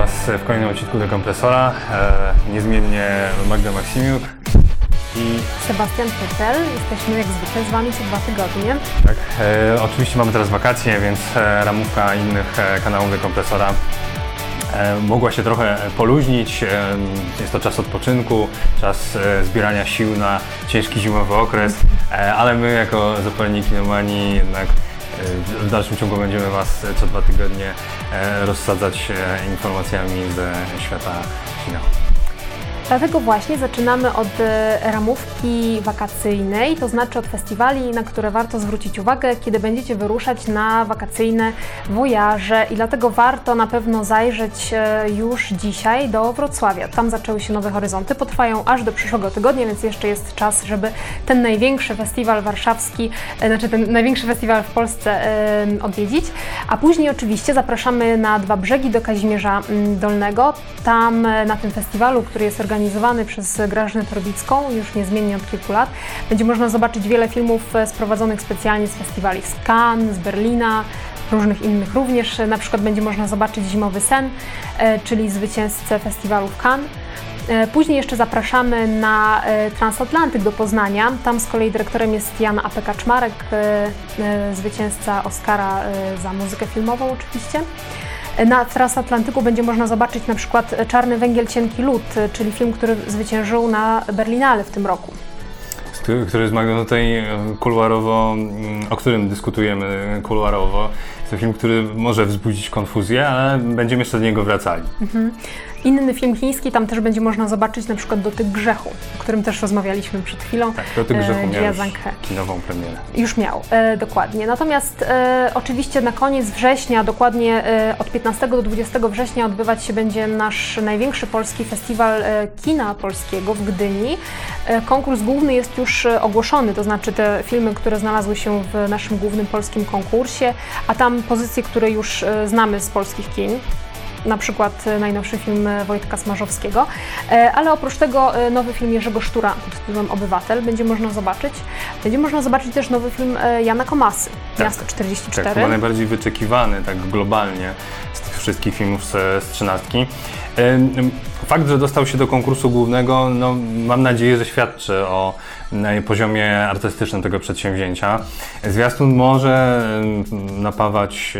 Was w kolejnym odcinku Dekompresora. Niezmiennie Magda Maksimiuk i Sebastian Pytel. Jesteśmy jak zwykle z Wami co 2 tygodnie. Tak, oczywiście mamy teraz wakacje, więc ramówka innych kanałów Dekompresora mogła się trochę poluźnić. Jest to czas odpoczynku, czas zbierania sił na ciężki zimowy okres, ale my jako zapaleni kinomani jednak w dalszym ciągu będziemy Was co 2 tygodnie rozsadzać informacjami ze świata kina. Dlatego właśnie zaczynamy od ramówki wakacyjnej, to znaczy od festiwali, na które warto zwrócić uwagę, kiedy będziecie wyruszać na wakacyjne wojaże i dlatego warto na pewno zajrzeć już dzisiaj do Wrocławia. Tam zaczęły się Nowe Horyzonty, potrwają aż do przyszłego tygodnia, więc jeszcze jest czas, żeby ten największy festiwal warszawski, ten największy festiwal w Polsce odwiedzić. A później oczywiście zapraszamy na Dwa Brzegi do Kazimierza Dolnego. Tam na tym festiwalu, który jest organizowany przez Grażynę Torbicką już niezmiennie od kilku lat, będzie można zobaczyć wiele filmów sprowadzonych specjalnie z festiwali z Cannes, z Berlina, różnych innych również. Na przykład będzie można zobaczyć Zimowy sen, czyli zwycięzcę festiwalu w Cannes. Później jeszcze zapraszamy na Transatlantyk do Poznania. Tam z kolei dyrektorem jest Jan A.P. Kaczmarek, zwycięzca Oscara za muzykę filmową oczywiście. Na Transatlantyku będzie można zobaczyć na przykład Czarny węgiel, cienki lód, czyli film, który zwyciężył na Berlinale w tym roku. Który jest tutaj kuluarowo, o którym dyskutujemy kuluarowo. Jest to film, który może wzbudzić konfuzję, ale będziemy jeszcze do niego wracali. Inny film chiński, tam też będzie można zobaczyć na przykład Dotyk grzechu, o którym też rozmawialiśmy przed chwilą. Tak, Dotyk grzechu miał już kinową premierę. Już miał, dokładnie. Natomiast oczywiście na koniec września, dokładnie od 15 do 20 września odbywać się będzie nasz największy polski festiwal kina polskiego w Gdyni. Konkurs główny jest już ogłoszony, to znaczy te filmy, które znalazły się w naszym głównym polskim konkursie, a tam pozycje, które już znamy z polskich kin. Na przykład najnowszy film Wojtka Smarzowskiego, ale oprócz tego nowy film Jerzego Sztura pod tytułem Obywatel będzie można zobaczyć. Będzie można zobaczyć też nowy film Jana Komasy, Miasto 44. Tak, chyba najbardziej wyczekiwany tak globalnie z tych wszystkich filmów z 13. Fakt, że dostał się do konkursu głównego, no, mam nadzieję, że świadczy o poziomie artystycznym tego przedsięwzięcia. Zwiastun może napawać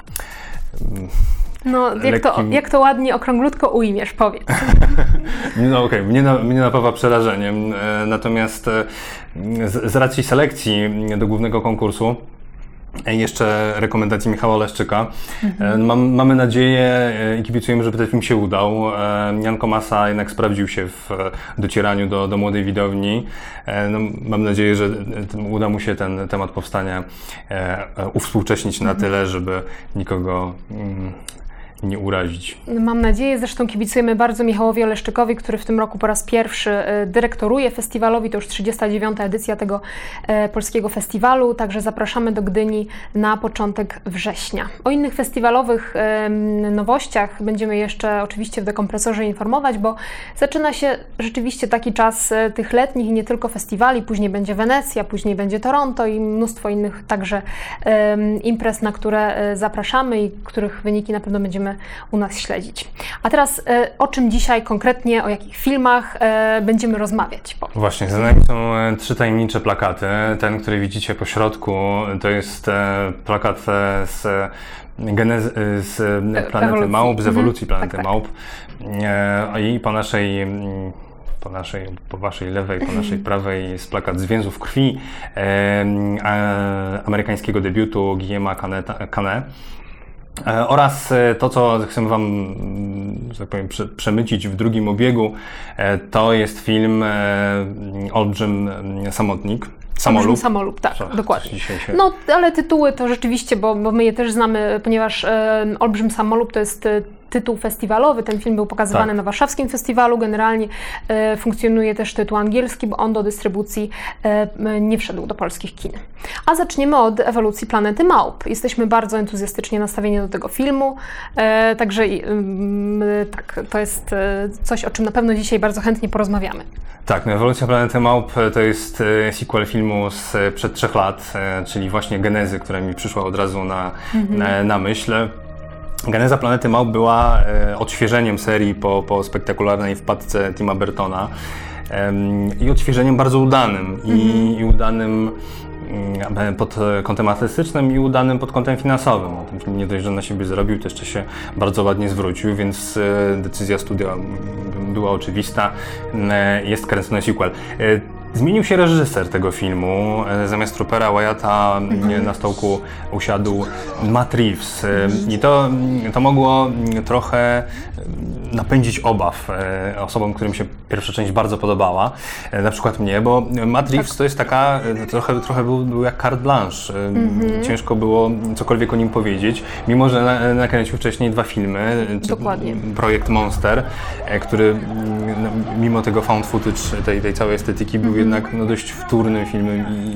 no, jak to ładnie, okrąglutko ujmiesz, powiedz. No okej, mnie napawa przerażeniem, natomiast z racji selekcji do głównego konkursu, jeszcze rekomendacji Michała Leszczyka, mamy nadzieję i kibicujemy, żeby ten film się udał. Jan Komasa jednak sprawdził się w docieraniu do młodej widowni. No, mam nadzieję, że uda mu się ten temat powstania uwspółcześnić na tyle, żeby nikogo nie urazić. Mam nadzieję, zresztą kibicujemy bardzo Michałowi Oleszczykowi, który w tym roku po raz pierwszy dyrektoruje festiwalowi, to już 39. edycja tego polskiego festiwalu, także zapraszamy do Gdyni na początek września. O innych festiwalowych nowościach będziemy jeszcze oczywiście w Dekompresorze informować, bo zaczyna się rzeczywiście taki czas tych letnich i nie tylko festiwali, później będzie Wenecja, później będzie Toronto i mnóstwo innych także imprez, na które zapraszamy i których wyniki na pewno będziemy u nas śledzić. A teraz o czym dzisiaj konkretnie, o jakich filmach będziemy rozmawiać? Właśnie, za nami są 3 tajemnicze plakaty. Ten, który widzicie po środku, to jest plakat z Planety Małp, z ewolucji Planety Małp. I po waszej lewej, po naszej prawej jest plakat z Więzów krwi amerykańskiego debiutu Guillerma Canet. Oraz to, co chcemy Wam, że tak powiem, przemycić w drugim obiegu, to jest film Olbrzym Samolub, tak, dokładnie. No, ale tytuły to rzeczywiście, bo my je też znamy, ponieważ Olbrzym Samolub to jest tytuł festiwalowy. Ten film był pokazywany na warszawskim festiwalu. Generalnie funkcjonuje też tytuł angielski, bo on do dystrybucji nie wszedł do polskich kin. A zaczniemy od ewolucji Planety Małp. Jesteśmy bardzo entuzjastycznie nastawieni do tego filmu, także tak, to jest coś, o czym na pewno dzisiaj bardzo chętnie porozmawiamy. Tak, no, Ewolucja Planety Małp to jest sequel filmu sprzed 3 lat, czyli właśnie genezy, która mi przyszła od razu na myśl. Geneza Planety Małp była odświeżeniem serii po spektakularnej wpadce Tima Burtona i odświeżeniem bardzo udanym i udanym pod kątem artystycznym i udanym pod kątem finansowym. Ten film nie dość, że na siebie zrobił, to jeszcze się bardzo ładnie zwrócił, więc decyzja studia była oczywista. Jest kręcony sequel. Zmienił się reżyser tego filmu. Zamiast Rupera Wyatta na stołku usiadł Matt Reeves. I to mogło trochę napędzić obaw osobom, którym się pierwsza część bardzo podobała. Na przykład mnie, bo Matt Reeves to jest taka, trochę był jak carte blanche. Ciężko było cokolwiek o nim powiedzieć, mimo że nakręcił wcześniej 2 filmy. Dokładnie. Projekt Monster, który mimo tego found footage, tej całej estetyki był jednak dość wtórnym filmem i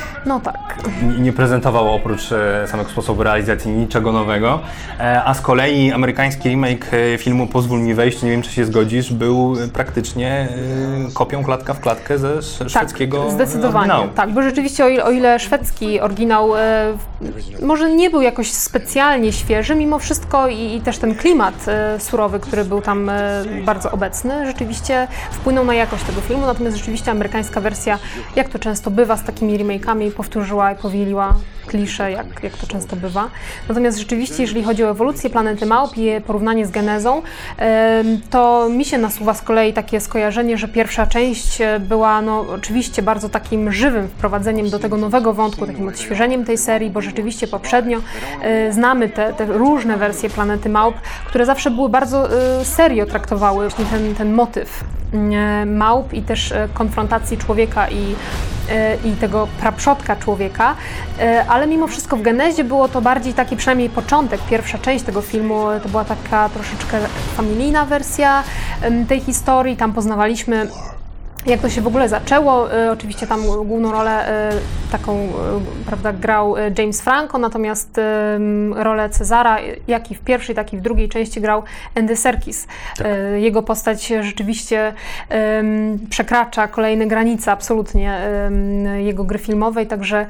nie prezentował oprócz samego sposobu realizacji niczego nowego. A z kolei amerykański remake filmu Pozwól mi wejść, nie wiem czy się zgodzisz, był praktycznie kopią klatka w klatkę ze szwedzkiego zdecydowanie, oryginału. Tak, bo rzeczywiście o ile szwedzki oryginał może nie był jakoś specjalnie świeży, mimo wszystko i też ten klimat surowy, który był tam bardzo obecny, rzeczywiście wpłynął na jakość tego filmu, natomiast rzeczywiście amerykańska wersja, jak to często bywa z takimi remake'ami, powtórzyła i powieliła klisze, jak to często bywa. Natomiast rzeczywiście, jeżeli chodzi o ewolucję Planety Małp i porównanie z Genezą, to mi się nasuwa z kolei takie skojarzenie, że pierwsza część była oczywiście bardzo takim żywym wprowadzeniem do tego nowego wątku, takim odświeżeniem tej serii, bo rzeczywiście poprzednio znamy te różne wersje Planety Małp, które zawsze były bardzo serio traktowały właśnie ten motyw małp i też konfrontacji człowieka i tego praprzodka człowieka, ale mimo wszystko w Genezie było to bardziej taki, przynajmniej początek, pierwsza część tego filmu, to była taka troszeczkę familijna wersja tej historii, tam poznawaliśmy jak to się w ogóle zaczęło. Oczywiście tam główną rolę taką, prawda, grał James Franco, natomiast rolę Cezara, jak i w pierwszej, tak i w drugiej części grał Andy Serkis. Tak. Jego postać rzeczywiście przekracza kolejne granice absolutnie jego gry filmowej, także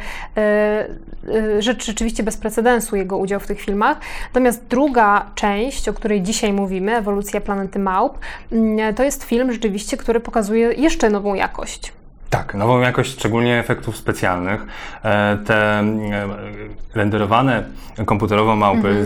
rzecz rzeczywiście bez precedensu jego udział w tych filmach. Natomiast druga część, o której dzisiaj mówimy, Ewolucja Planety Małp, to jest film rzeczywiście, który pokazuje jeszcze nową jakość. Tak, nową jakość, szczególnie efektów specjalnych. Te renderowane komputerowo małpy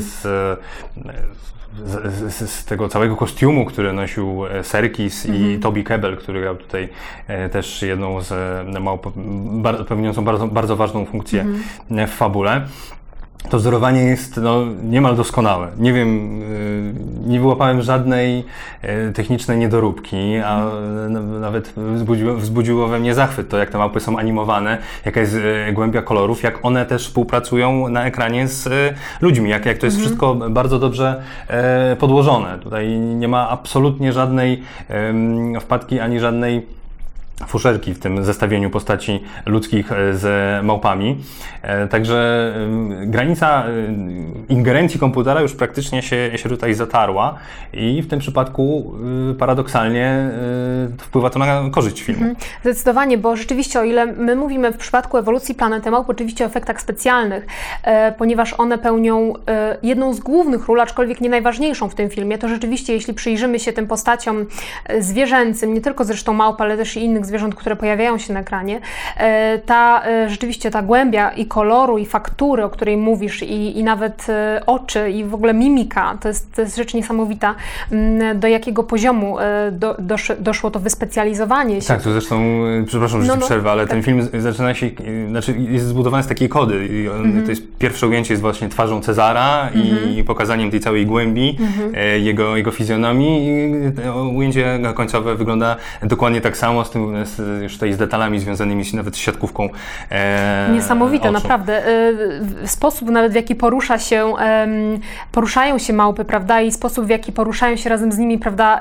z tego całego kostiumu, który nosił Serkis i Toby Kebbell, który grał tutaj też jedną z małp, pełniącą bardzo ważną funkcję w fabule. To wzorowanie jest niemal doskonałe. Nie wiem, nie wyłapałem żadnej technicznej niedoróbki, a nawet wzbudziło we mnie zachwyt to, jak te małpy są animowane, jaka jest głębia kolorów, jak one też współpracują na ekranie z ludźmi, jak to jest wszystko bardzo dobrze podłożone. Tutaj nie ma absolutnie żadnej wpadki ani żadnej fuszerki w tym zestawieniu postaci ludzkich z małpami. Także granica ingerencji komputera już praktycznie się tutaj zatarła i w tym przypadku paradoksalnie wpływa to na korzyść filmu. Zdecydowanie, bo rzeczywiście o ile my mówimy w przypadku ewolucji Planety Małp oczywiście o efektach specjalnych, ponieważ one pełnią jedną z głównych ról, aczkolwiek nie najważniejszą w tym filmie, to rzeczywiście jeśli przyjrzymy się tym postaciom zwierzęcym, nie tylko zresztą małp, ale też i innych zwierząt, które pojawiają się na ekranie, rzeczywiście ta głębia i koloru, i faktury, o której mówisz, i nawet oczy, i w ogóle mimika, to jest rzecz niesamowita, do jakiego poziomu doszło to wyspecjalizowanie się. Tak, to zresztą, przepraszam, że ci przerwę, ale ten film zaczyna się, jest zbudowany z takiej kody. To jest pierwsze ujęcie jest właśnie twarzą Cezara i pokazaniem tej całej głębi jego fizjonomii i ujęcie końcowe wygląda dokładnie tak samo, już tutaj z detalami związanymi nawet z siatkówką Niesamowite, oczu. Naprawdę. Sposób nawet, w jaki poruszają się małpy, prawda, i sposób, w jaki poruszają się razem z nimi, prawda,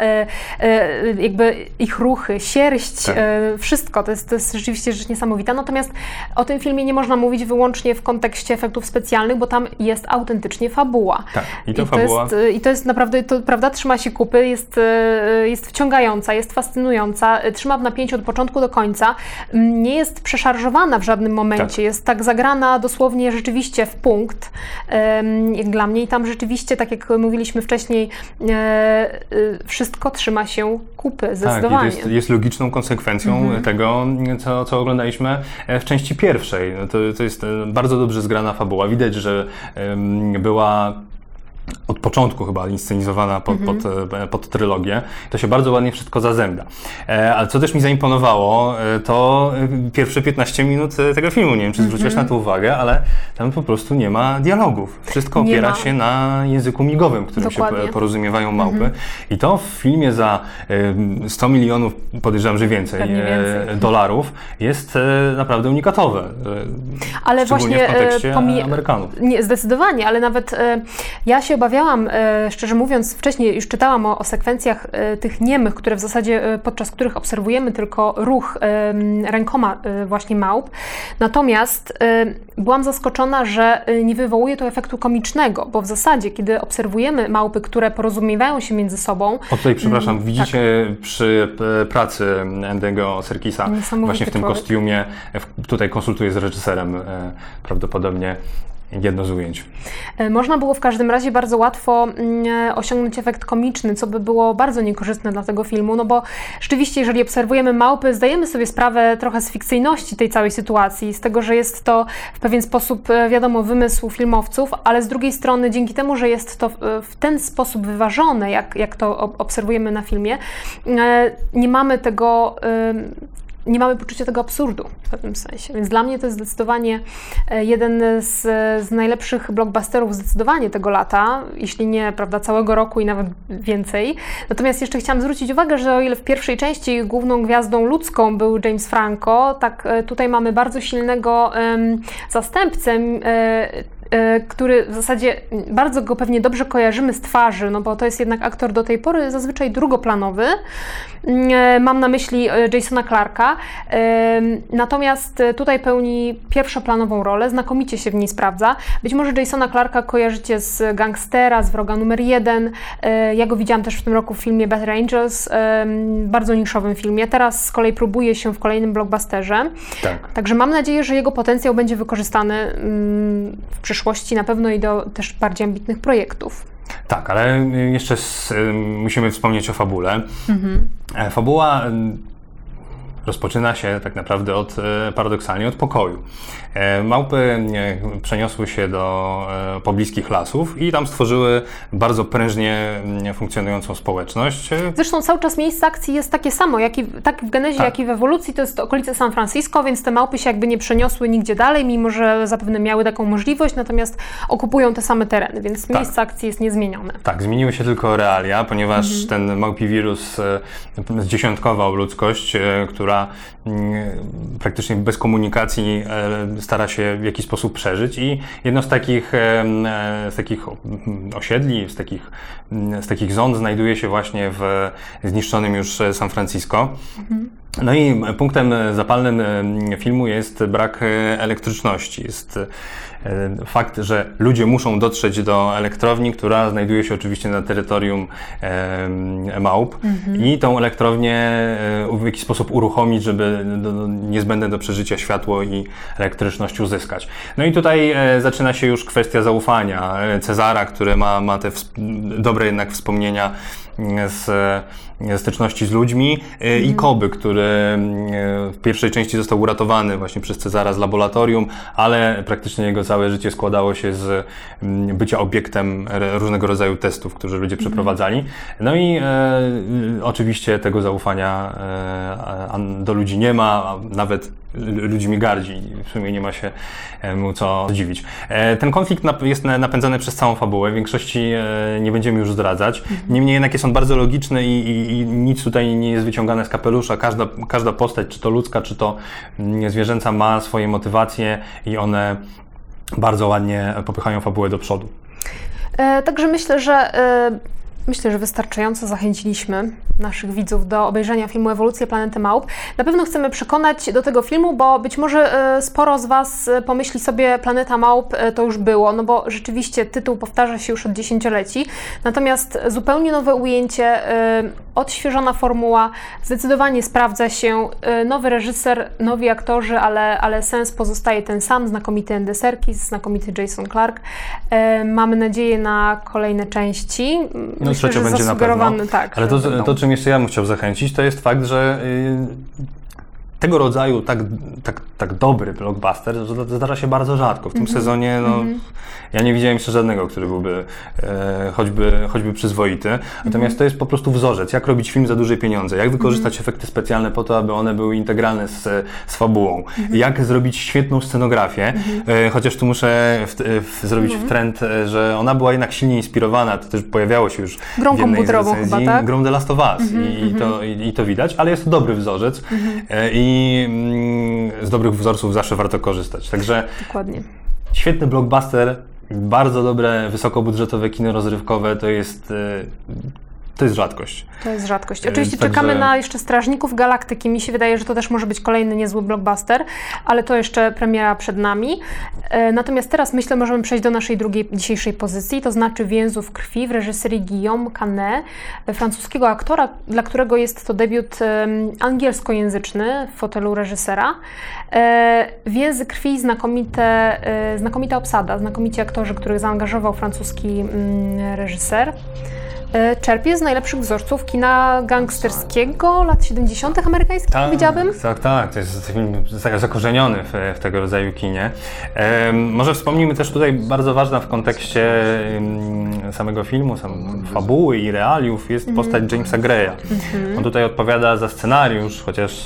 jakby ich ruchy, sierść, tak. Wszystko, to jest rzeczywiście rzecz niesamowita. Natomiast o tym filmie nie można mówić wyłącznie w kontekście efektów specjalnych, bo tam jest autentycznie fabuła. Tak, fabuła. I to jest naprawdę, to prawda, trzyma się kupy, jest wciągająca, jest fascynująca, trzyma w napięciu od od początku do końca, nie jest przeszarżowana w żadnym momencie, jest tak zagrana dosłownie rzeczywiście w punkt, jak dla mnie, i tam rzeczywiście, tak jak mówiliśmy wcześniej, wszystko trzyma się kupy, zdecydowanie. Tak, jest logiczną konsekwencją tego, co oglądaliśmy w części pierwszej. To jest bardzo dobrze zgrana fabuła. Widać, że była od początku chyba inscenizowana pod trylogię. To się bardzo ładnie wszystko zazębia. Ale co też mi zaimponowało, to pierwsze 15 minut tego filmu. Nie wiem, czy zwróciłeś na to uwagę, ale tam po prostu nie ma dialogów. Wszystko opiera się na języku migowym, którym Dokładnie. się porozumiewają małpy. I to w filmie za 100 milionów, podejrzewam, że więcej, dolarów, jest naprawdę unikatowe. Ale szczególnie właśnie w kontekście Amerykanów. Nie, zdecydowanie, ale nawet ja się obawiałam, szczerze mówiąc, wcześniej już czytałam o sekwencjach tych niemych, które w zasadzie, podczas których obserwujemy tylko ruch rękoma właśnie małp. Natomiast byłam zaskoczona, że nie wywołuje to efektu komicznego, bo w zasadzie, kiedy obserwujemy małpy, które porozumiewają się między sobą... O, tutaj, przepraszam, widzicie przy pracy Andy'ego Serkisa, właśnie w tym kostiumie, tutaj konsultuję z reżyserem prawdopodobnie jedno z ujęć. Można było w każdym razie bardzo łatwo osiągnąć efekt komiczny, co by było bardzo niekorzystne dla tego filmu, no bo rzeczywiście, jeżeli obserwujemy małpy, zdajemy sobie sprawę trochę z fikcyjności tej całej sytuacji, z tego, że jest to w pewien sposób, wiadomo, wymysł filmowców, ale z drugiej strony dzięki temu, że jest to w ten sposób wyważone, jak to obserwujemy na filmie, nie mamy poczucia tego absurdu w pewnym sensie. Więc dla mnie to jest zdecydowanie jeden z najlepszych blockbusterów zdecydowanie tego lata, jeśli nie, prawda, całego roku i nawet więcej. Natomiast jeszcze chciałam zwrócić uwagę, że o ile w pierwszej części główną gwiazdą ludzką był James Franco, tak tutaj mamy bardzo silnego zastępcę, który w zasadzie bardzo go pewnie dobrze kojarzymy z twarzy, no bo to jest jednak aktor do tej pory zazwyczaj drugoplanowy. Mam na myśli Jasona Clarka. Natomiast tutaj pełni pierwszoplanową rolę, znakomicie się w niej sprawdza. Być może Jasona Clarka kojarzycie z Gangstera, z Wroga numer 1. Ja go widziałam też w tym roku w filmie Better Angels, bardzo niszowym filmie. Teraz z kolei próbuje się w kolejnym blockbusterze. Tak. Także mam nadzieję, że jego potencjał będzie wykorzystany w przyszłości na pewno i do też bardziej ambitnych projektów. Tak, ale jeszcze musimy wspomnieć o fabule. Fabuła rozpoczyna się tak naprawdę paradoksalnie od pokoju. Małpy przeniosły się do pobliskich lasów i tam stworzyły bardzo prężnie funkcjonującą społeczność. Zresztą cały czas miejsce akcji jest takie samo, tak w genezie, jak i w ewolucji, to jest okolice San Francisco, więc te małpy się jakby nie przeniosły nigdzie dalej, mimo że zapewne miały taką możliwość, natomiast okupują te same tereny, więc miejsce akcji jest niezmienione. Tak, zmieniły się tylko realia, ponieważ ten małpi wirus zdziesiątkował ludzkość, która praktycznie bez komunikacji stara się w jakiś sposób przeżyć i jedno z takich osiedli, z takich zon znajduje się właśnie w zniszczonym już San Francisco. No i punktem zapalnym filmu jest brak elektryczności. Jest fakt, że ludzie muszą dotrzeć do elektrowni, która znajduje się oczywiście na terytorium małp i tą elektrownię w jakiś sposób uruchomić, żeby niezbędne do przeżycia światło i elektryczność uzyskać. No i tutaj zaczyna się już kwestia zaufania Cezara, który ma te dobre jednak wspomnienia z styczności z ludźmi i Koby, który w pierwszej części został uratowany właśnie przez Cezara z laboratorium, ale praktycznie jego całe życie składało się z bycia obiektem różnego rodzaju testów, które ludzie przeprowadzali. No i oczywiście tego zaufania do ludzi nie ma, a nawet ludźmi gardzi. W sumie nie ma się mu co dziwić. Ten konflikt jest napędzany przez całą fabułę. W większości nie będziemy już zdradzać. Niemniej jednak jest on bardzo logiczny i nic tutaj nie jest wyciągane z kapelusza. Każda postać, czy to ludzka, czy to zwierzęca, ma swoje motywacje i one bardzo ładnie popychają fabułę do przodu. Także myślę, że Myślę, że wystarczająco zachęciliśmy naszych widzów do obejrzenia filmu Ewolucja Planety Małp. Na pewno chcemy przekonać do tego filmu, bo być może sporo z Was pomyśli sobie Planeta Małp to już było, no bo rzeczywiście tytuł powtarza się już od dziesięcioleci. Natomiast zupełnie nowe ujęcie, odświeżona formuła, zdecydowanie sprawdza się, nowy reżyser, nowi aktorzy, ale sens pozostaje ten sam, znakomity Andy Serkis, znakomity Jason Clarke. Mamy nadzieję na kolejne części. No trzecia będzie na pewno. Tak, ale to, czym jeszcze ja bym chciał zachęcić, to jest fakt, że tego rodzaju tak dobry blockbuster zdarza się bardzo rzadko. W tym sezonie ja nie widziałem jeszcze żadnego, który byłby choćby przyzwoity. Natomiast to jest po prostu wzorzec, jak robić film za duże pieniądze, jak wykorzystać efekty specjalne po to, aby one były integralne z fabułą, jak zrobić świetną scenografię, chociaż tu muszę zrobić wtręt, że ona była jednak silnie inspirowana, to też pojawiało się już grą w jednej z recenzji, chyba, tak? grą The Last of Us i to widać, ale jest to dobry wzorzec i z dobrych wzorców zawsze warto korzystać. Także dokładnie. Świetny blockbuster, bardzo dobre, wysokobudżetowe kino rozrywkowe, to jest rzadkość. To jest rzadkość. Oczywiście czekamy na jeszcze Strażników Galaktyki. Mi się wydaje, że to też może być kolejny niezły blockbuster, ale to jeszcze premiera przed nami. Natomiast teraz myślę, możemy przejść do naszej drugiej dzisiejszej pozycji, to znaczy Więzów krwi w reżyserii Guillaume Canet, francuskiego aktora, dla którego jest to debiut angielskojęzyczny w fotelu reżysera. Więzy krwi, znakomita obsada, znakomici aktorzy, których zaangażował francuski reżyser. Czerpie z najlepszych wzorców kina gangsterskiego lat 70. amerykańskich, powiedziałabym. Tak. To jest film zakorzeniony w tego rodzaju kinie. Może wspomnijmy też tutaj, bardzo ważna w kontekście samego filmu, fabuły i realiów jest postać Jamesa Greya. On tutaj odpowiada za scenariusz, chociaż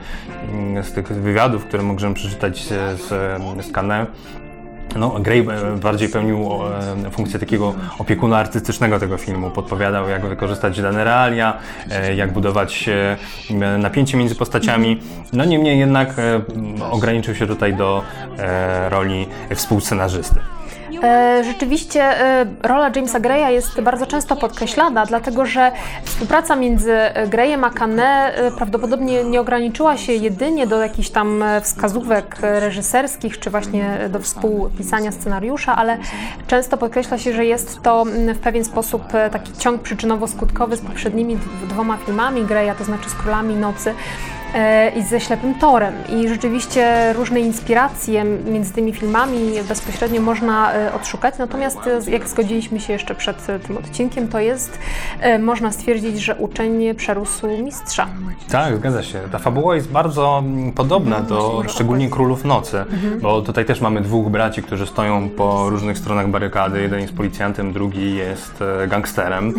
z tych wywiadów, które możemy przeczytać z Canet, Gray bardziej pełnił funkcję takiego opiekuna artystycznego tego filmu. Podpowiadał, jak wykorzystać dane realia, jak budować napięcie między postaciami. Niemniej jednak ograniczył się tutaj do roli współscenarzysty. Rzeczywiście rola Jamesa Greya jest bardzo często podkreślana, dlatego że współpraca między Greyem a Canet prawdopodobnie nie ograniczyła się jedynie do jakichś tam wskazówek reżyserskich, czy właśnie do współpisania scenariusza, ale często podkreśla się, że jest to w pewien sposób taki ciąg przyczynowo-skutkowy z poprzednimi dwoma filmami Greya, to znaczy z Królami Nocy i ze Ślepym Torem. I rzeczywiście różne inspiracje między tymi filmami bezpośrednio można odszukać, natomiast jak zgodziliśmy się jeszcze przed tym odcinkiem, to jest, można stwierdzić, że uczeń przerósł mistrza. Tak, zgadza się. Ta fabuła jest bardzo podobna do szczególnie Królów Nocy, bo tutaj też mamy dwóch braci, którzy stoją po różnych stronach barykady. Jeden jest policjantem, drugi jest gangsterem.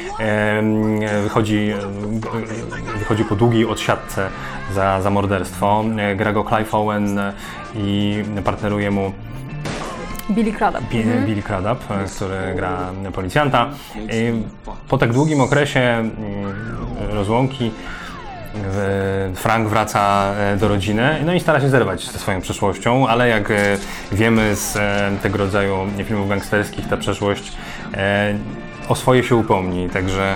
Wychodzi po długiej odsiadce za morderstwo. Gra go Clive Owen i partneruje mu Billy Crudup. Billy Crudup, który gra policjanta. Po tak długim okresie rozłąki Frank wraca do rodziny, i stara się zerwać ze swoją przeszłością, ale jak wiemy z tego rodzaju filmów gangsterskich, ta przeszłość o swoje się upomni, także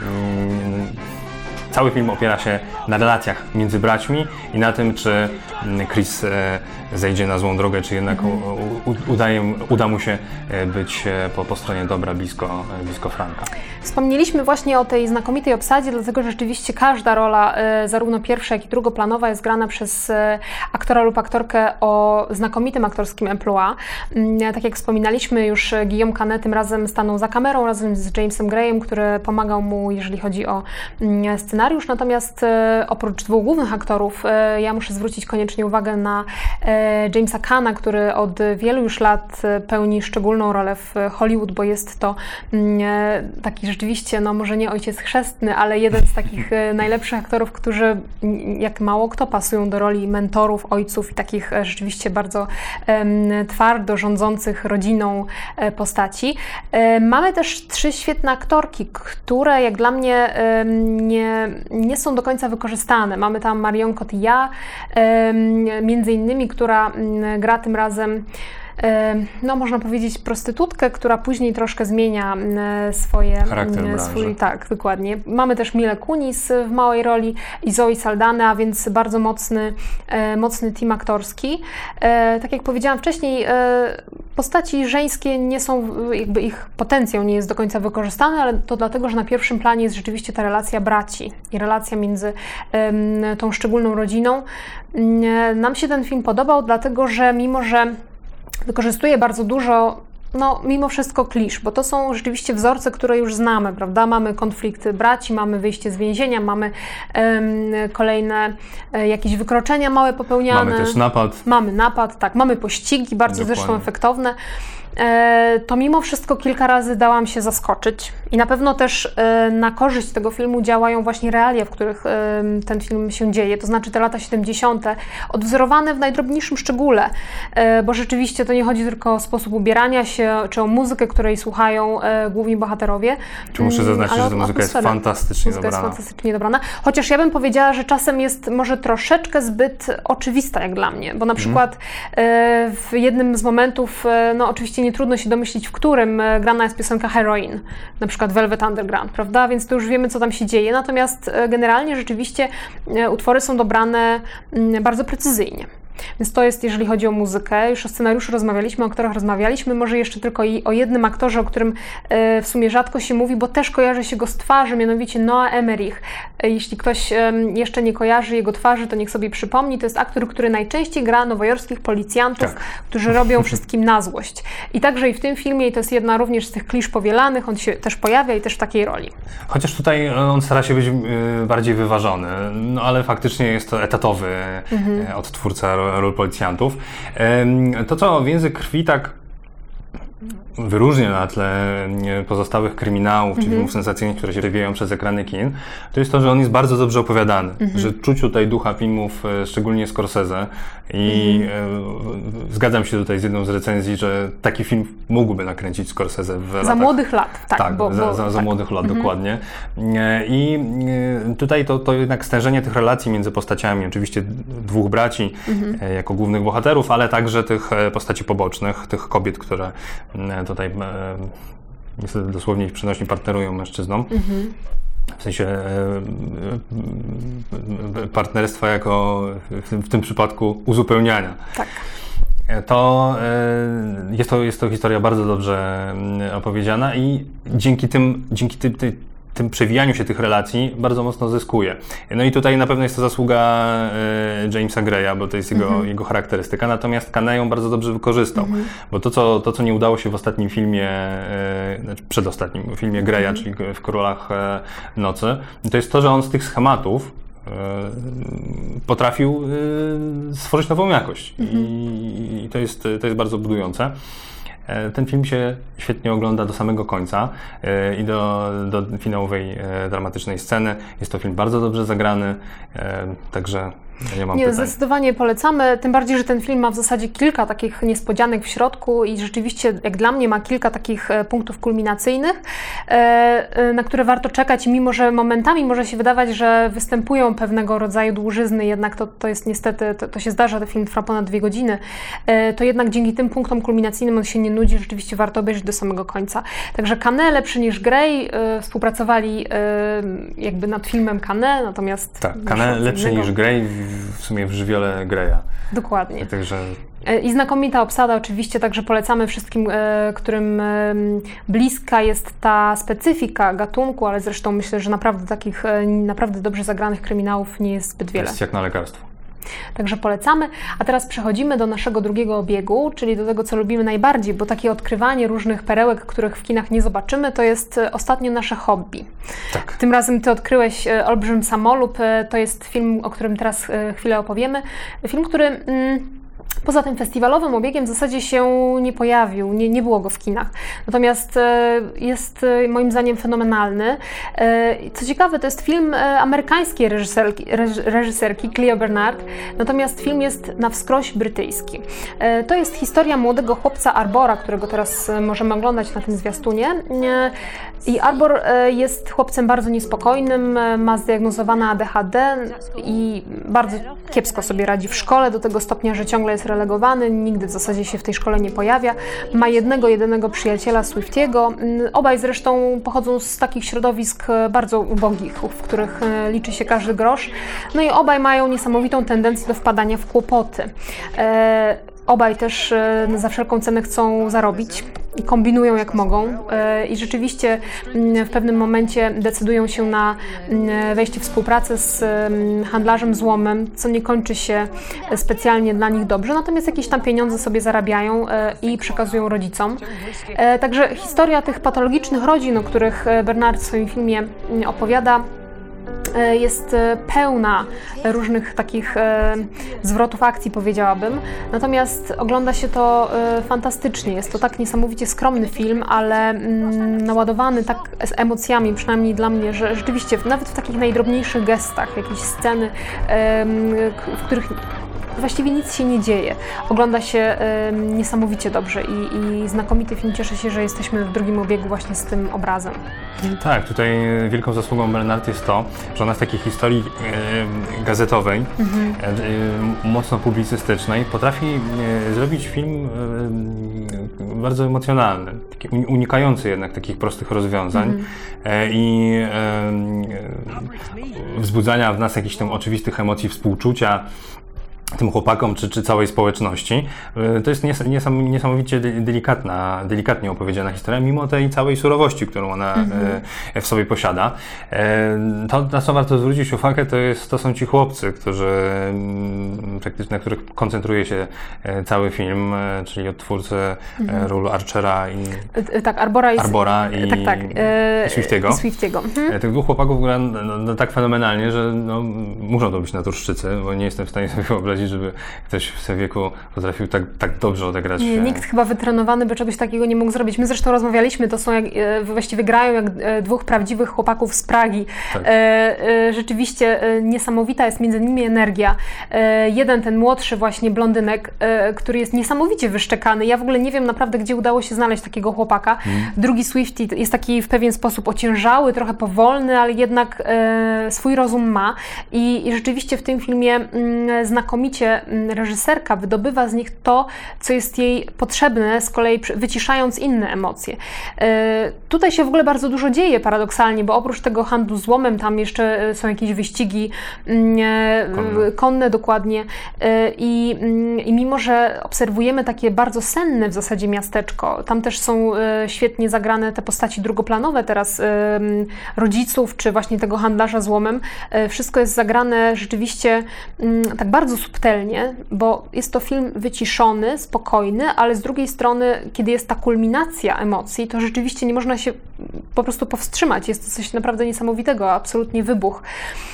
cały film opiera się na relacjach między braćmi i na tym, czy Chris zejdzie na złą drogę, czy jednak uda mu się być po stronie dobra, blisko Franka. Wspomnieliśmy właśnie o tej znakomitej obsadzie, dlatego że rzeczywiście każda rola, zarówno pierwsza, jak i drugoplanowa, jest grana przez aktora lub aktorkę o znakomitym aktorskim emploi. Tak jak wspominaliśmy, już Guillaume Canet tym razem stanął za kamerą razem z Jamesem Greyem, który pomagał mu, jeżeli chodzi o scenariusz. Natomiast oprócz dwóch głównych aktorów, ja muszę zwrócić koniecznie uwagę na Jamesa Caana, który od wielu już lat pełni szczególną rolę w Hollywood, bo jest to taki rzeczywiście, może nie ojciec chrzestny, ale jeden z takich najlepszych aktorów, którzy jak mało kto pasują do roli mentorów, ojców i takich rzeczywiście bardzo twardo rządzących rodziną postaci. Mamy też 3 świetne aktorki, które jak dla mnie nie są do końca wykorzystane. Mamy tam Marion Cotillard, między innymi, która gra tym razem no można powiedzieć prostytutkę, która później troszkę zmienia swój, tak, dokładnie. Mamy też Milę Kunis w małej roli i Zoe Saldana, a więc bardzo mocny team aktorski. Tak jak powiedziałam wcześniej, postaci żeńskie nie są, jakby ich potencjał nie jest do końca wykorzystany, ale to dlatego, że na pierwszym planie jest rzeczywiście ta relacja braci i relacja między tą szczególną rodziną. Nam się ten film podobał, dlatego że mimo, że wykorzystuje bardzo dużo, no mimo wszystko klisz, bo to są rzeczywiście wzorce, które już znamy, prawda? Mamy konflikty braci, mamy wyjście z więzienia, mamy kolejne jakieś wykroczenia małe popełniane. Mamy też napad. Mamy napad, tak, mamy pościgi, bardzo zresztą efektowne. To mimo wszystko kilka razy dałam się zaskoczyć i na pewno też na korzyść tego filmu działają właśnie realia, w których ten film się dzieje, to znaczy te lata 70. odwzorowane w najdrobniejszym szczególe, bo rzeczywiście to nie chodzi tylko o sposób ubierania się, czy o muzykę, której słuchają główni bohaterowie. Czy muszę zaznaczyć, że ta muzyka jest fantastycznie dobrana. Chociaż ja bym powiedziała, że czasem jest może troszeczkę zbyt oczywista jak dla mnie, bo na przykład w jednym z momentów, no oczywiście nie trudno się domyślić, w którym grana jest piosenka Heroin, na przykład Velvet Underground, prawda? Więc to już wiemy, co tam się dzieje. Natomiast generalnie rzeczywiście utwory są dobrane bardzo precyzyjnie. Więc to jest, jeżeli chodzi o muzykę. Już o scenariuszu rozmawialiśmy, o aktorach rozmawialiśmy, może jeszcze tylko i o jednym aktorze, o którym w sumie rzadko się mówi, bo też kojarzy się go z twarzy, mianowicie Noah Emmerich. Jeśli ktoś jeszcze nie kojarzy jego twarzy, to niech sobie przypomni. To jest aktor, który najczęściej gra nowojorskich policjantów, którzy robią wszystkim na złość. I także i w tym filmie, i to jest jedna również z tych klisz powielanych, on się też pojawia i też w takiej roli. Chociaż tutaj on stara się być bardziej wyważony, no ale faktycznie jest to etatowy odtwórca ról policjantów. To, co Więzy krwi tak wyróżnia na tle pozostałych kryminałów czy filmów sensacyjnych, które się wywijają przez ekrany kin, to jest to, że on jest bardzo dobrze opowiadany, że czuć tutaj ducha filmów, szczególnie Scorsese i zgadzam się tutaj z jedną z recenzji, że taki film mógłby nakręcić Scorsese w latach... Za młodych lat, tak. Tak, za młodych lat, dokładnie. I tutaj to jednak stężenie tych relacji między postaciami, oczywiście dwóch braci jako głównych bohaterów, ale także tych postaci pobocznych, tych kobiet, które tutaj niestety dosłownie w przenośni partnerują mężczyznom. W sensie partnerstwa jako w tym przypadku uzupełniania. Tak. To jest to historia bardzo dobrze opowiedziana i dzięki tym przewijaniu się tych relacji bardzo mocno zyskuje. No i tutaj na pewno jest to zasługa Jamesa Greya, bo to jest jego charakterystyka, natomiast Canet ją bardzo dobrze wykorzystał, bo to, co nie udało się w ostatnim filmie, znaczy przedostatnim filmie Greya, czyli w Królach Nocy, to jest to, że on z tych schematów potrafił stworzyć nową jakość i to jest bardzo budujące. Ten film się świetnie ogląda do samego końca i do finałowej dramatycznej sceny. Jest to film bardzo dobrze zagrany, także nie mam pytań. Zdecydowanie polecamy, tym bardziej, że ten film ma w zasadzie kilka takich niespodzianek w środku i rzeczywiście, jak dla mnie, ma kilka takich punktów kulminacyjnych, na które warto czekać, mimo że momentami może się wydawać, że występują pewnego rodzaju dłużyzny, jednak to jest niestety, to się zdarza, ten film trwa ponad 2 godziny, to jednak dzięki tym punktom kulminacyjnym on się nie nudzi, rzeczywiście warto obejrzeć do samego końca. Także Canet lepszy niż Grey, współpracowali jakby nad filmem Canet, natomiast... Tak, Canet lepszy niż Grey, w sumie w żywiole Greya. Dokładnie. Także... I znakomita obsada oczywiście, także polecamy wszystkim, którym bliska jest ta specyfika gatunku, ale zresztą myślę, że naprawdę takich naprawdę dobrze zagranych kryminałów nie jest zbyt wiele. To jest jak na lekarstwo. Także polecamy. A teraz przechodzimy do naszego drugiego obiegu, czyli do tego, co lubimy najbardziej, bo takie odkrywanie różnych perełek, których w kinach nie zobaczymy, to jest ostatnio nasze hobby. Tak. Tym razem Ty odkryłeś Olbrzym Samolub. To jest film, o którym teraz chwilę opowiemy. Film, który... Poza tym festiwalowym obiegiem w zasadzie się nie pojawił, nie było go w kinach. Natomiast jest moim zdaniem fenomenalny. Co ciekawe, to jest film amerykańskiej reżyserki Cleo Bernard, natomiast film jest na wskroś brytyjski. To jest historia młodego chłopca Arbora, którego teraz możemy oglądać na tym zwiastunie. I Arbor jest chłopcem bardzo niespokojnym, ma zdiagnozowane ADHD i bardzo kiepsko sobie radzi w szkole, do tego stopnia, że ciągle jest relegowany, nigdy w zasadzie się w tej szkole nie pojawia. Ma jedynego przyjaciela, Swiftiego. Obaj zresztą pochodzą z takich środowisk bardzo ubogich, w których liczy się każdy grosz. No i obaj mają niesamowitą tendencję do wpadania w kłopoty. Obaj też za wszelką cenę chcą zarobić i kombinują jak mogą i rzeczywiście w pewnym momencie decydują się na wejście w współpracę z handlarzem złomem, co nie kończy się specjalnie dla nich dobrze, natomiast jakieś tam pieniądze sobie zarabiają i przekazują rodzicom. Także historia tych patologicznych rodzin, o których Bernard w swoim filmie opowiada, jest pełna różnych takich zwrotów akcji, powiedziałabym. Natomiast ogląda się to fantastycznie. Jest to tak niesamowicie skromny film, ale naładowany tak emocjami, przynajmniej dla mnie, że rzeczywiście nawet w takich najdrobniejszych gestach, jakieś sceny, w których właściwie nic się nie dzieje. Ogląda się niesamowicie dobrze i znakomity film. Cieszę się, że jesteśmy w drugim obiegu właśnie z tym obrazem. Tak, tutaj wielką zasługą Bernard jest to, że ona z takiej historii gazetowej, mocno publicystycznej, potrafi zrobić film bardzo emocjonalny, unikający jednak takich prostych rozwiązań i wzbudzania w nas jakichś tam oczywistych emocji współczucia tym chłopakom czy całej społeczności. To jest niesamowicie delikatnie opowiedziana historia, mimo tej całej surowości, którą ona w sobie posiada. To, na co warto zwrócić uwagę, to są ci chłopcy, na których koncentruje się cały film, czyli odtwórcy ról Archera i Arbora i Swiftiego. Tych dwóch chłopaków gra tak fenomenalnie, że muszą to być naturszczycy, bo nie jestem w stanie sobie wyobrazić, żeby ktoś w tym wieku potrafił tak dobrze odegrać. Nikt chyba wytrenowany by czegoś takiego nie mógł zrobić. My zresztą rozmawialiśmy, to są właściwie grają jak dwóch prawdziwych chłopaków z Pragi. Tak. Rzeczywiście niesamowita jest między nimi energia. Jeden, ten młodszy właśnie blondynek, który jest niesamowicie wyszczekany. Ja w ogóle nie wiem naprawdę, gdzie udało się znaleźć takiego chłopaka. Drugi Swifty jest taki w pewien sposób ociężały, trochę powolny, ale jednak swój rozum ma. I rzeczywiście w tym filmie znakomicie reżyserka wydobywa z nich to, co jest jej potrzebne, z kolei wyciszając inne emocje. Tutaj się w ogóle bardzo dużo dzieje paradoksalnie, bo oprócz tego handlu złomem tam jeszcze są jakieś wyścigi konne dokładnie i mimo, że obserwujemy takie bardzo senne w zasadzie miasteczko, tam też są świetnie zagrane te postaci drugoplanowe teraz rodziców, czy właśnie tego handlarza złomem. Wszystko jest zagrane rzeczywiście tak bardzo subtelnie, bo jest to film wyciszony, spokojny, ale z drugiej strony, kiedy jest ta kulminacja emocji, to rzeczywiście nie można się po prostu powstrzymać. Jest to coś naprawdę niesamowitego, absolutnie wybuch.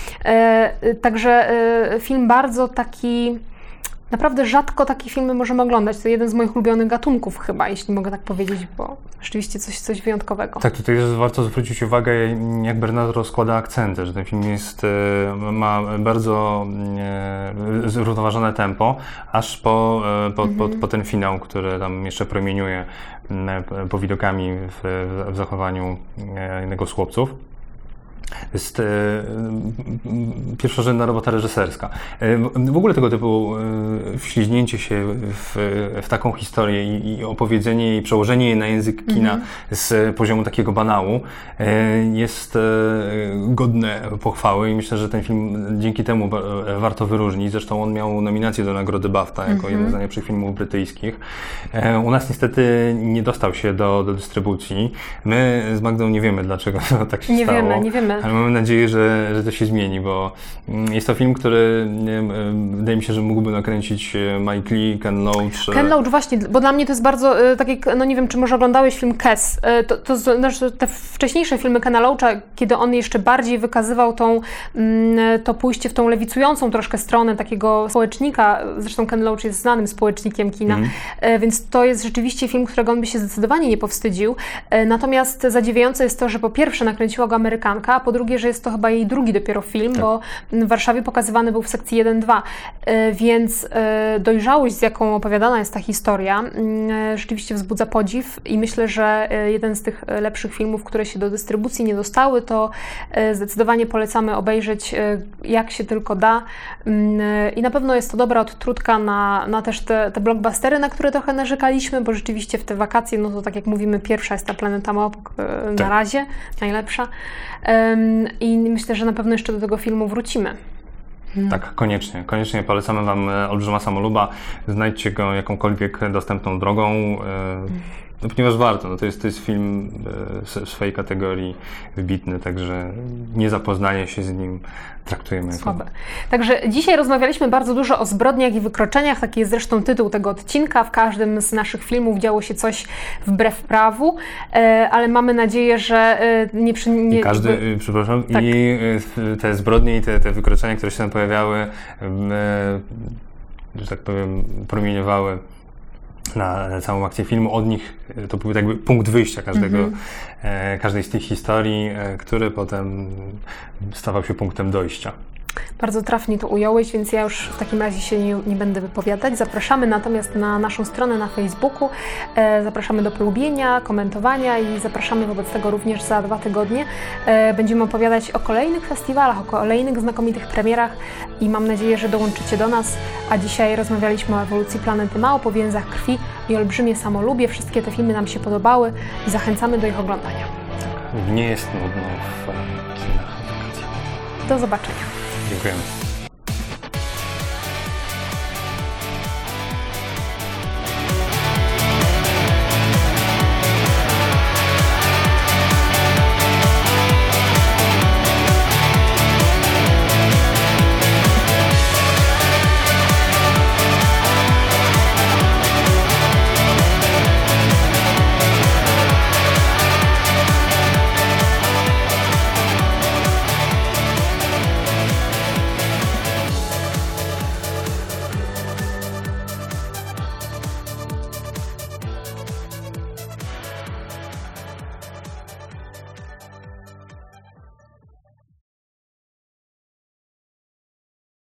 Także film bardzo taki... Naprawdę rzadko takie filmy możemy oglądać. To jeden z moich ulubionych gatunków chyba, jeśli mogę tak powiedzieć, bo rzeczywiście coś wyjątkowego. Tak, tutaj warto zwrócić uwagę, jak Bernard rozkłada akcenty, że ten film ma bardzo zrównoważone tempo, aż po ten finał, który tam jeszcze promieniuje powidokami w zachowaniu jednego z chłopców. Jest pierwszorzędna robota reżyserska. W ogóle tego typu wślizgnięcie się w taką historię i opowiedzenie jej, przełożenie jej na język kina z poziomu takiego banału jest godne pochwały i myślę, że ten film dzięki temu warto wyróżnić. Zresztą on miał nominację do nagrody BAFTA jako jeden z najlepszych filmów brytyjskich. U nas niestety nie dostał się do dystrybucji. My z Magdą nie wiemy, dlaczego tak się stało. Nie wiemy. Ale mamy nadzieję, że to się zmieni, bo jest to film, który wydaje mi się, że mógłby nakręcić Mike Leigh, Ken Loach. Ken Loach właśnie, bo dla mnie to jest bardzo, tak jak, no nie wiem, czy może oglądałeś film Kes, to znaczy te wcześniejsze filmy Kena Loacha, kiedy on jeszcze bardziej wykazywał to pójście w tą lewicującą troszkę stronę takiego społecznika, zresztą Ken Loach jest znanym społecznikiem kina, więc to jest rzeczywiście film, którego on by się zdecydowanie nie powstydził. Natomiast zadziwiające jest to, że po pierwsze nakręciła go Amerykanka, a po drugie, że jest to chyba jej drugi dopiero film, bo w Warszawie pokazywany był w sekcji 1-2, więc dojrzałość, z jaką opowiadana jest ta historia, rzeczywiście wzbudza podziw i myślę, że jeden z tych lepszych filmów, które się do dystrybucji nie dostały, to zdecydowanie polecamy obejrzeć, jak się tylko da, i na pewno jest to dobra odtrutka na też te blockbustery, na które trochę narzekaliśmy, bo rzeczywiście w te wakacje, no to tak jak mówimy, pierwsza jest ta Planeta Małp na razie, najlepsza, i myślę, że na pewno jeszcze do tego filmu wrócimy. Tak, koniecznie polecamy Wam Olbrzyma Samoluba, znajdźcie go jakąkolwiek dostępną drogą, no, ponieważ warto, no to jest film w swojej kategorii wybitny, także niezapoznanie się z nim traktujemy jako słabe. Także dzisiaj rozmawialiśmy bardzo dużo o zbrodniach i wykroczeniach, taki jest zresztą tytuł tego odcinka. W każdym z naszych filmów działo się coś wbrew prawu, ale mamy nadzieję, że nie przepraszam, tak. I te zbrodnie i te wykroczenia, które się tam pojawiały, że tak powiem, promieniowały na całą akcję filmu. Od nich to był jakby punkt wyjścia każdej z tych historii, który potem stawał się punktem dojścia. Bardzo trafnie to ująłeś, więc ja już w takim razie się nie będę wypowiadać. Zapraszamy natomiast na naszą stronę na Facebooku, zapraszamy do polubienia, komentowania i zapraszamy wobec tego również za 2 tygodnie. Będziemy opowiadać o kolejnych festiwalach, o kolejnych znakomitych premierach i mam nadzieję, że dołączycie do nas. A dzisiaj rozmawialiśmy o ewolucji Planety Małp, o więzach krwi i olbrzymie samolubie. Wszystkie te filmy nam się podobały i zachęcamy do ich oglądania. Tak, nie jest nudno w kinach. Do zobaczenia. Dziękujemy.